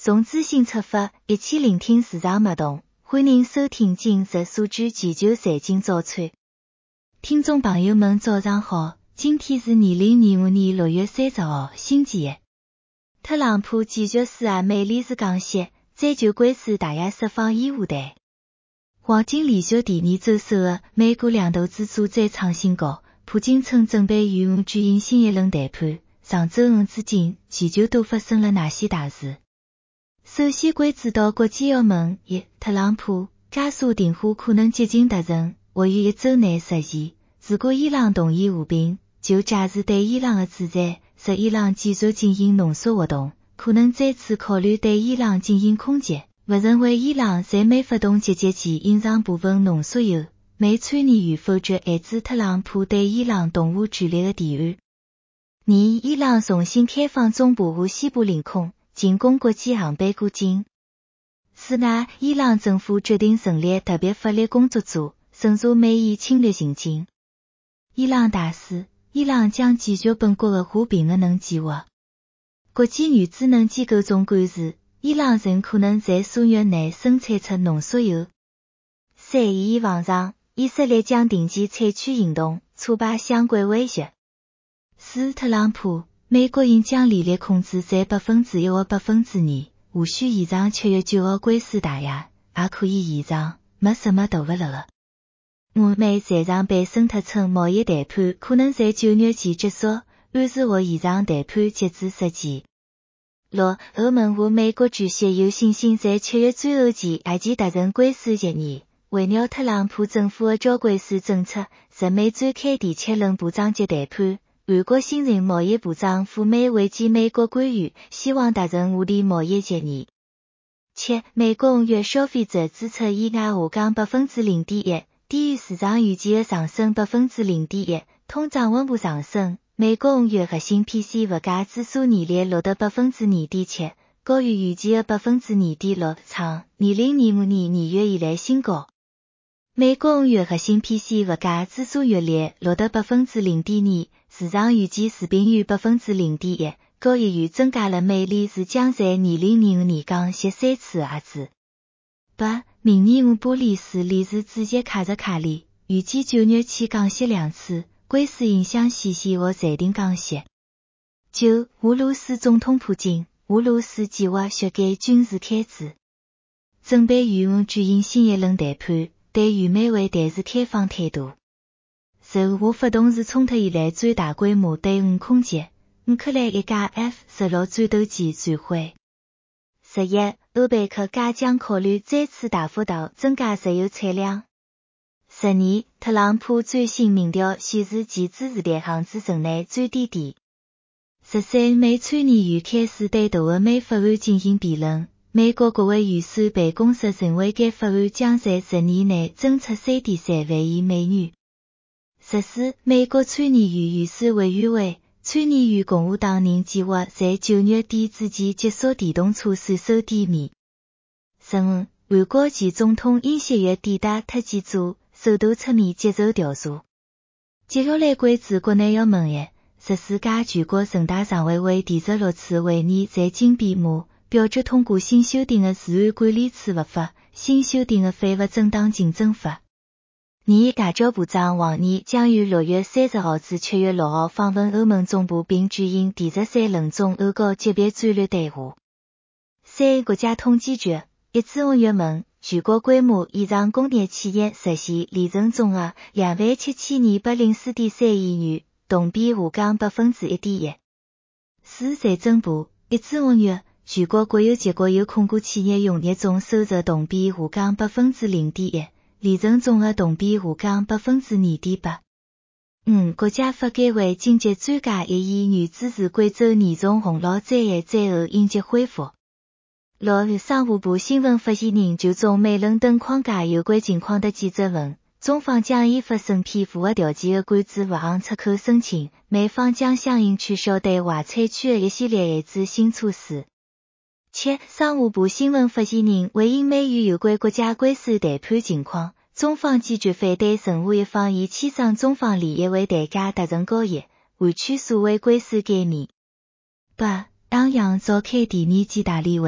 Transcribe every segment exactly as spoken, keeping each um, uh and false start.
从资讯出发，一起聆听市场脉动。欢迎收听今日数据全球财经早餐。听众朋友们早上好，今天是二零二五年六月三十号，星期一。特朗普继续施压美联储降息，全球股市大约释放烟雾弹。黄金连续第二周首的美股两大指数再创新高，普京称准备与我举行新一轮谈判。上周五至今，全球都发生了哪些大事？首先关注到国际要闻：一、特朗普加沙停火可能接近达成，或于一周内实现。如果伊朗同意和平，就解除对伊朗的制裁，使伊朗继续进行浓缩活动，可能再次考虑对伊朗进行空袭。不认为伊朗在美发动袭击前隐藏部分浓缩铀。美参议员否决限制特朗普对伊朗动武权力的提案。二、伊朗重新开放中部和西部领空，进攻国际航班过境。此外，伊朗政府决定成立特别法律工作组，审查美伊侵略行径。伊朗大使，伊朗将继续本国的和平核能计划。国际原子能机构中暗示，伊朗仍可能在数月内生产出浓缩铀。三、伊伊网上，以色列将定期采取行动，挫败相关威胁。四、特朗普，美国应将利率控制在百分之一或百分之二，无需延长七月九号股市大压，也可以延长，没什么大不了的。五、美财长贝森特称贸易谈判可能在九月前结束，暗示或延长谈判截至十前。六、欧盟和美国主席有信心在七月最后前也见达成关税协议。围绕特朗普政府的交关税政策，日美展开第七轮部长级谈判。韩国新任贸易部长赴美会见美国官员，希望达成互利贸易协议。七、美国五月消费者支出意外下降百分之零点一，低于市场预期的上升百分之零点一，通胀稳步上升。美国五月核心 P C 物价指数年率录得百分之二点七，高于预期的百分之二点六，创二零二五年二月以来新高。美国五月核心 P C 物价指数月率录得百分之零点二，市场预期持平于百分之零点一，高一元增加了美联储将在二零二五年降息三次的压制。八、明年五波利斯联储主席卡着卡里，预计九月起降息两次，股市影响显现或暂停降息。九、俄罗斯总统普京，俄罗斯计划削减军事开支，准备与我举行新一轮谈判。对于美会谈持开放态度。受俄发动是冲突以来最大规模对俄空袭，乌克兰一架 F 十六战斗机坠毁。十一、欧佩克加将考虑再次大幅度增加石油产量。十二、特朗普最新民调显示其支持率行至任内最低点。十三、美参议员开始对大的美法案进行辩论。美国国会预算办公室认为该法案将在十年内增出 三点三万亿美元。十四、美国参议院预算委员会，参议院共和党人计划在九月底之前结束电动车税收减免。十五、韩国前总统尹锡悦抵达特基州，首度出面接受调查。接下来关注国内要闻一：十四届全国人大常委会第十六次会议在今闭幕。表决通过新修订的治安管理处罚法，新修订的废物正当竞争法。二、外交部长王毅将于六月三十号至七月六号访问欧盟总部并举行第十三轮中欧高级别战略对话。三、国家统计局一至五月份，全国规模以上工业企业实现利润总额两万七千二百零四点三亿元，同比下降百分之一点一。四、财政部一至五月。全国国有及国有控股企业营业总收入同比下降百分之零点一，利润总额同比下降百分之二点八。五、国家发改委紧急专家一亿元支持贵州严重洪涝灾害灾后应急恢复。六、商务部新闻发言人就中美伦敦框架有关情况的记者问，中方将依法审批符合条件的管制物项出口申请，美方将相应取消对华采取的一系列限制性措施。七、商务部新闻发言人回应美与有关国家关税谈判情况，中方坚决反对任何一方以牺牲中方利益为代价达成交易，换取所谓关税减免。八、央行召开第二届大例会，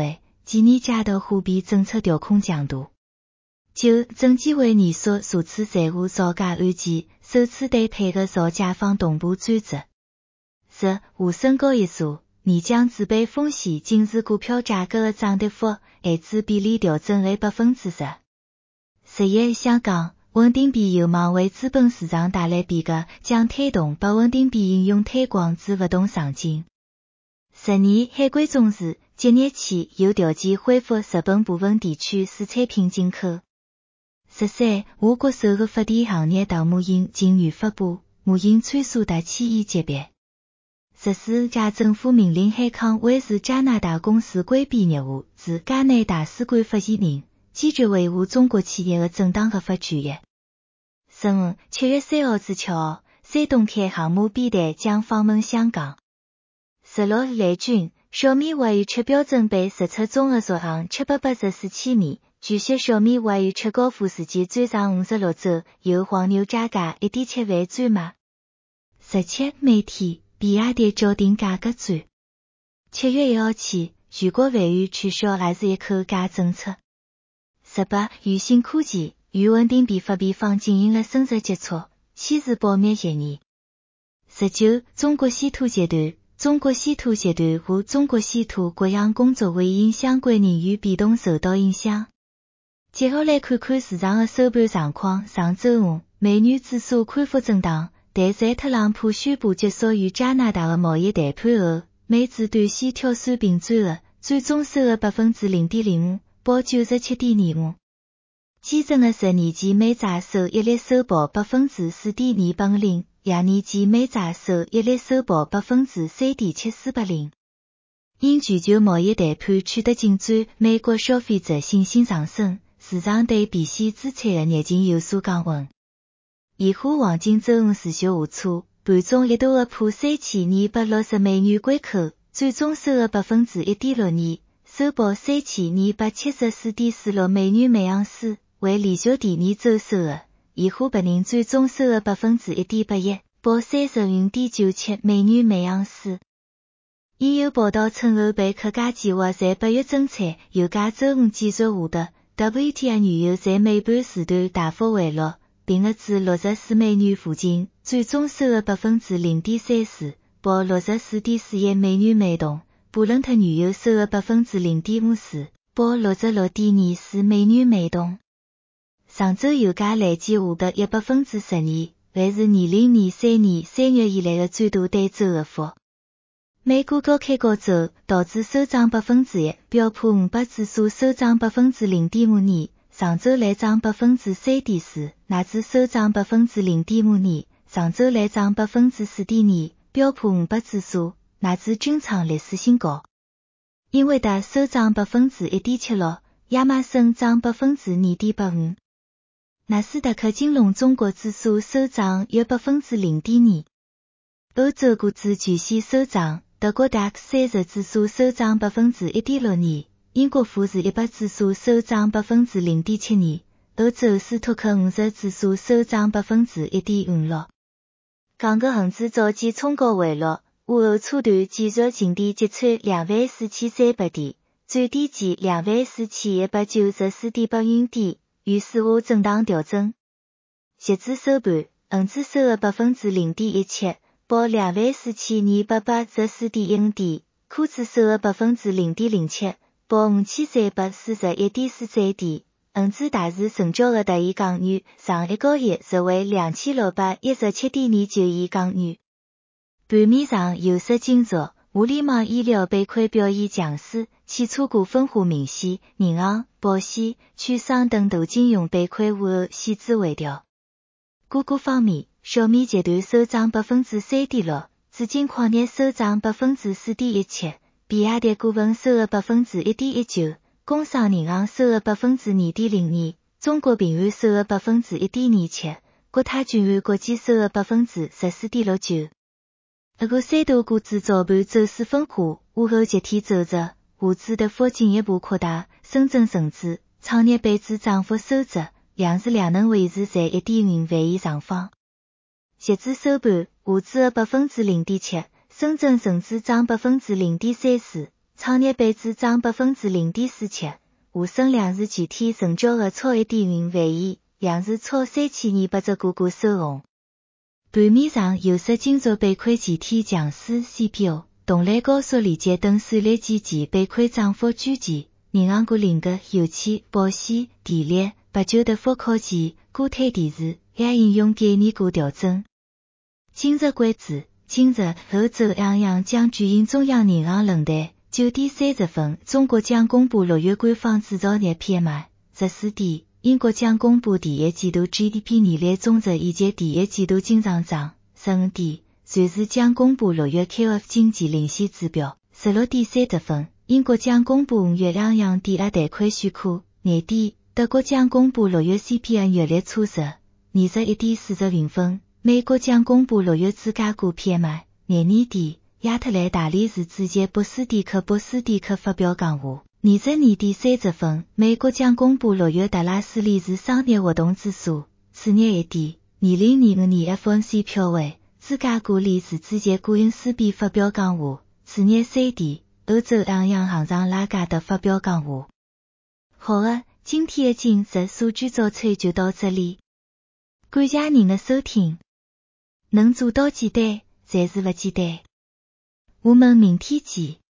今年加的货币政策调控强度。九、证监会年初首次财务造假案件，首次对配合造假方同步追责。十、沪深交易所年将资本风险警示股票价格的涨跌幅限制比例调整为百分之十。十一、香港稳定币有望为资本市场带来变革，将推动把稳定币应用推广至不同场景。十二、海关总署即日起有条件恢复日本部分地区水产品进口。十三、我国首个发电行业大模型近日发布，模型参数达千亿级别。十四、加政府命令海康威视加拿大公司规避业务，自加拿大使馆发言人，坚决维护中国企业的正当合法权益。十五、七月三号至七号，山东舰航母编队将访问香港。十六、雷军，小米 Y 七标准版实测综合续航七百八十四千米。据悉，小米 Y 七高富时间最长五十六周，由黄牛加价 一点七万转卖。十七、媒体，比亚迪决定价格战。七月一号起，全国万元取消还是一口价政策。十八、宇信科技与稳定币发币方进行了深入接触，签署保密协议。十九、中国稀土集团中国稀土集团和中国稀土国有工作会因相关人员变动受到影响。接下来看看市场的收盘状况。上周五，美元指数宽幅震荡，但在特朗普宣布结束与加拿大的贸易谈判后，美指短线跳水平转弱，最终收了 百分之零点零五，报 九十七点二五。基准的十年期美债收益率收报 百分之四点二八零，廿年期美债收益率收报 百分之三点七四八零。因全球贸易谈判取得进展，美国消费者信心上升，市场对避险资产的热情有所降温。现货黄金周五持续下挫，盘中一度的破三千二百六十美元关口，最终收了 百分之一点六二，收报三千二百七十四点四六美元每盎司，为连续第二周收的。现货白银最终收了 百分之一点八一，报三十五点九七美元每盎司。已有报道称欧佩克加计划在八月增产，油价周五继续下跌。W T I 原油在尾盘时段大幅回落，并压至六十四美元附近，最终收了 百分之零点三四，报六十四点四一美元每桶。布伦特原油收了 百分之零点五四，报六十六点二四美元每桶。上周油价累计下跌约 百分之十二，还是二零二三年三月以来的最大单周跌幅。美股高开高走，道指收涨 百分之一，标普五百指数收涨 百分之零点五二，上周来涨 百分之三点四，纳指收涨 百分之零点五二，上周来涨 百分之四点二，标普五百指数、纳指均创历史新高。英伟达收涨 百分之一点七六，亚马逊涨 百分之二点八五。纳斯达克金融中国指数收涨约 百分之零点二。欧洲股指全线收涨。德国 D A X 三十指数收涨 百分之一点六二，英国富时一百指数收涨 百分之零点七二，欧洲斯托克五十指数收涨 百分之一点五六。港股恒指早间冲高回落，午后初段继续近低击穿两万四千三百点，最低见两万四千一百九十四点八元点，于是下震荡调整。截至收盘，恒指收了 百分之零点一七。报两万四千二百八十四点一五点，科指收了 百分之零点零七，报五千三百四十一点四三点。恒指大市成交额达亿港元，上一个月实为两千六百一十七点二九亿港元。盘面上有色金属、互联网医疗板块表现强势，汽车股分化明显，银行、保险、券商等大金融板块午后险资回调。个股方面，小米集团收涨 百分之三点六，紫金矿业收涨 百分之四点一七，比亚迪股份收了 百分之一点一九，工商银行收了 百分之二点零二，中国平安收了 百分之一点二七，国泰君安国际收了 百分之十四点六九。不过三大股指早盘走势分化，午后集体走弱，沪指跌幅进一步扩大，深圳成指、创业板指涨幅收窄，两市两能维持在一点五万亿上方。截至收盘，沪指的 百分之零点七，深圳成指涨 百分之零点三四， 创业板只涨 百分之零点四七， 沪深两市具体成交额超一点五万亿，两市超三千二百只个股收红。盘面上有色金属板块前天强势 C P O、动力高速连接等算力基建板块涨幅居前，银行股领跌，油气、保险、电力、八九德福科技、固态电池、A I 应用概念股调整。今日关注，今日欧洲央行将举行中央银行论坛。九点三十分，中国将公布六月官方制造业 P M I。十四点，英国将公布第一季度 G D P 年率总值以及第一季度经常账。十五点，瑞士将公布六月 Q F 经济领先指标。十六点三十分，英国将公布五月两样抵押贷款许可。廿点，德国将公布六月 C P I 月率测试。二十一点四十五分，美国将公布六月芝加哥 P M I。廿二点，亚特兰大理事主席博斯蒂克博斯蒂克发表讲话。二十二点三十分，美国将公布六月达拉斯理事商业活动指数。次日一点，二零二五年 F O M C 票委，芝加哥理事主席古恩斯比发表讲话。次日三点，欧洲央行行长拉加德发表讲话。好的，今天的今日数据早餐就到这里。感谢您的收听。能做到简单，才是不简单。我们明天见。